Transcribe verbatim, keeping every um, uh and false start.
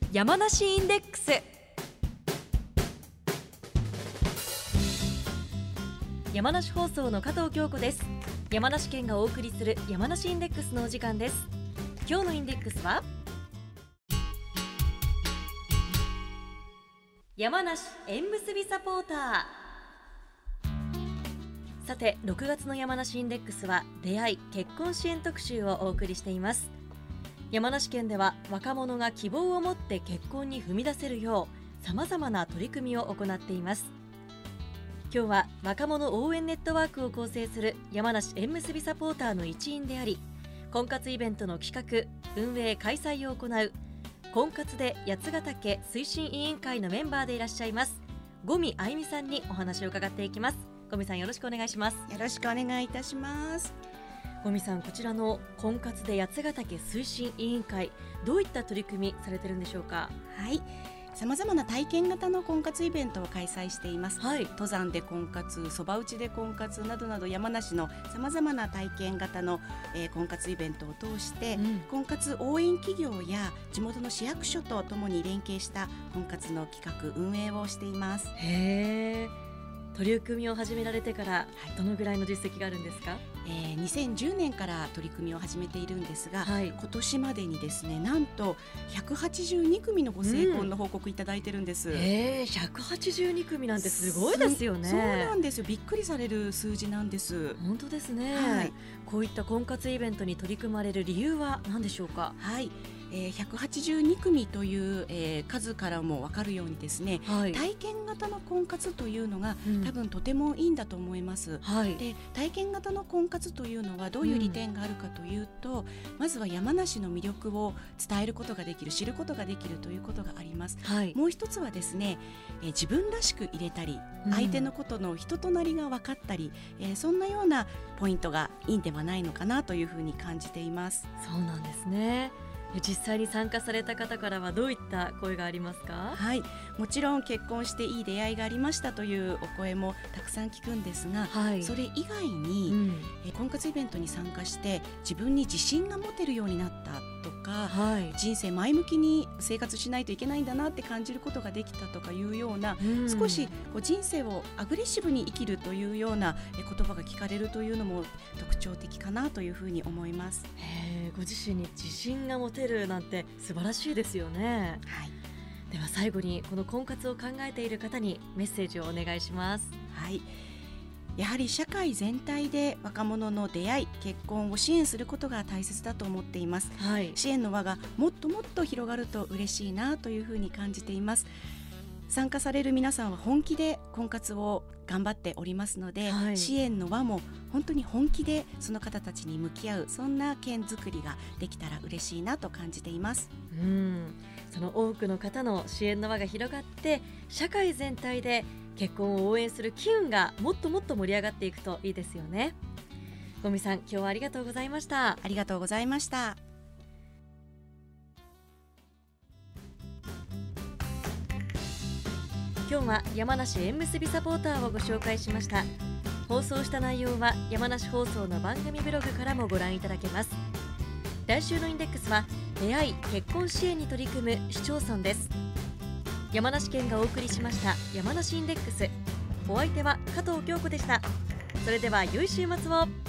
山梨インデックス。山梨放送の加藤京子です。山梨県がお送りする山梨インデックスのお時間です。今日のインデックスは山梨縁結びサポーター。さて、ろくがつの山梨インデックスは出会い結婚支援特集をお送りしています。山梨県では若者が希望を持って結婚に踏み出せるようさまざまな取り組みを行っています。今日は若者応援ネットワークを構成する山梨縁結びサポーターの一員であり、婚活イベントの企画運営開催を行う婚活で八ヶ岳推進委員会のメンバーでいらっしゃいます五味あゆみさんにお話を伺っていきます。五味さん、よろしくお願いします。 よろしくお願いいたします。 五味さん、こちらの婚活で八ヶ岳推進委員会、どういった取り組みされてるんでしょうか？ はい、さまざまな体験型の婚活イベントを開催しています。はい、登山で婚活、そば打ちで婚活などなど山梨のさまざまな体験型の、えー、婚活イベントを通して、うん、婚活応援企業や地元の市役所とともに連携した婚活の企画運営をしています。 へー、取り組みを始められてからどのぐらいの実績があるんですか？ えー、にせんじゅうねんから取り組みを始めているんですが、はい、今年までにですね、なんとひゃくはちじゅうにくみのご成婚の報告いただいてるんです。うん、 えー、ひゃくはちじゅうにくみなんてすごいですよね。 そうなんですよ、びっくりされる数字なんです。 本当ですね。はい、こういった婚活イベントに取り組まれる理由は何でしょうか？ はい、えー、ひゃくはちじゅうにくみという、えー、数からも分かるようにですね、はい、体験型の婚活というのが、うん、多分とてもいいんだと思います。はい、で体験型の婚活というのはどういう利点があるかというと、うん、まずは山梨の魅力を伝えることができる、知ることができるということがあります。はい、もう一つはですね、えー、自分らしく入れたり、うん、相手のことの人となりが分かったり、えー、そんなようなポイントがいいんではないのかなというふうに感じています。 そうなんですね。実際に参加された方からはどういった声がありますか？ はい、もちろん結婚していい出会いがありましたというお声もたくさん聞くんですが、はい、それ以外に、うん、え婚活イベントに参加して自分に自信が持てるようになったとか、はい、人生前向きに生活しないといけないんだなって感じることができたとかいうような、うん、少しこう人生をアグレッシブに生きるというような言葉が聞かれるというのも特徴的かなというふうに思います。 へー、ご自身に自信が持てるなんて素晴らしいですよね。はい、では最後にこの婚活を考えている方にメッセージをお願いします。 はい、やはり社会全体で若者の出会い結婚を支援することが大切だと思っています。はい、支援の輪がもっともっと広がると嬉しいなというふうに感じています。参加される皆さんは本気で婚活を頑張っておりますので、はい、支援の輪も本当に本気でその方たちに向き合う、そんな県づくりができたら嬉しいなと感じています。 うん、その多くの方の支援の輪が広がって社会全体で結婚を応援する機運がもっともっと盛り上がっていくといいですよね。五味さん、今日はありがとうございました。 ありがとうございました。 今日は山梨縁結びサポーターをご紹介しました。放送した内容は山梨放送の番組ブログからもご覧いただけます。来週のインデックスは出会い結婚支援に取り組む市町村です。山梨県がお送りしました山梨インデックス。お相手は加藤京子でした。それでは良い週末を。